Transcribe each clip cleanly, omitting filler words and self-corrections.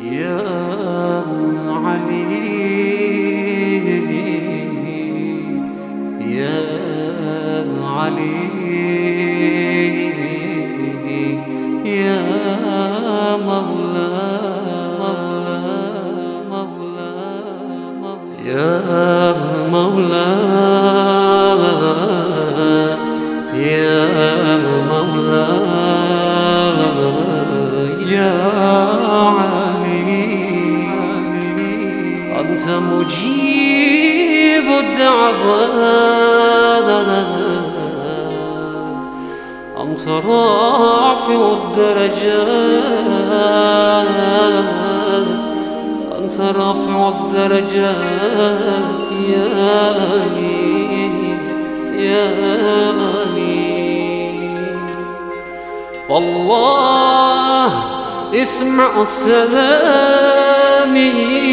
يا علي يا علي يا مولا يا مولا يا مولا يا علي أنت مجيب الدعوات أنت رافع الدرجات أنت رافع الدرجات يا علي يا علي والله اسمع السلام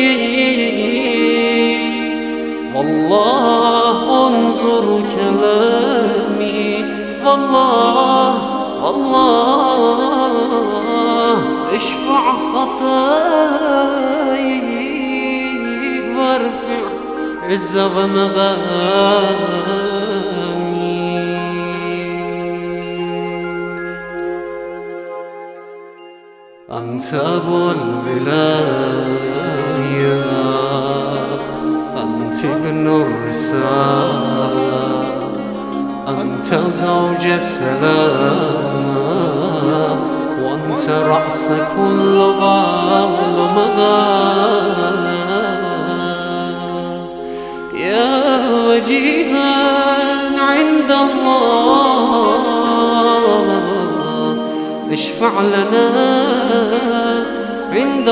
والله انظر كلامي والله والله اشفع خطاياي وارفع عز ومغاني. أنت أبو الولاية أنت ابن الرسالة أنت زوج السلام وأنت رأس كل غال ومغال يا وجيها عند الله اشفع لنا عند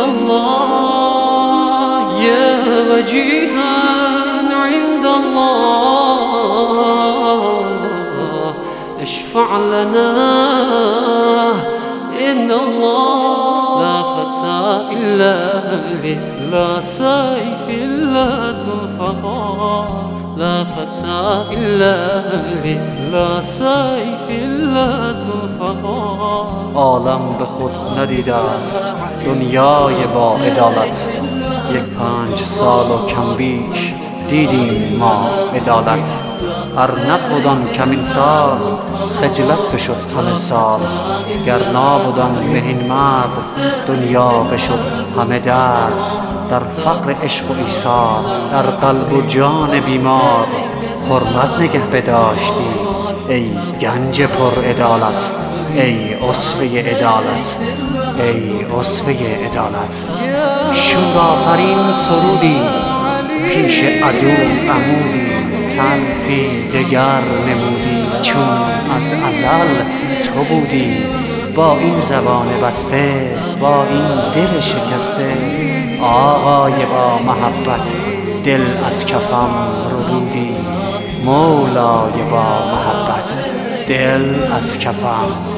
الله يا وجيها عند الله اشفع لنا إن الله لا فتى إلا أهله لا سيف إلا ذوالفقار لا فتى إلا أهله لا سیف إلا ذوالفقار. عالم به خود ندیده است دنیای با عدالت، 5 سال و کم بیش دیدیم ما عدالت. ار نبودان کمین سال خجلت بشد همه سال، گر نبودان مهین مرد دنیا بشد همه درد. در فقر عشق و ایثار در قلب و جان بیمار حرمت نگه بداشتی ای گنج پر عدالت، ای اسوه عدالت، ای اسوه عدالت. شور آفرین سرودی پیش عدو عمودی، تلفی دگر نمودی چون از ازل تو بودی. با این زبان بسته با این دل شکسته آقای با محبت دل از کفم ربودی. مولای با محبت دل از کفم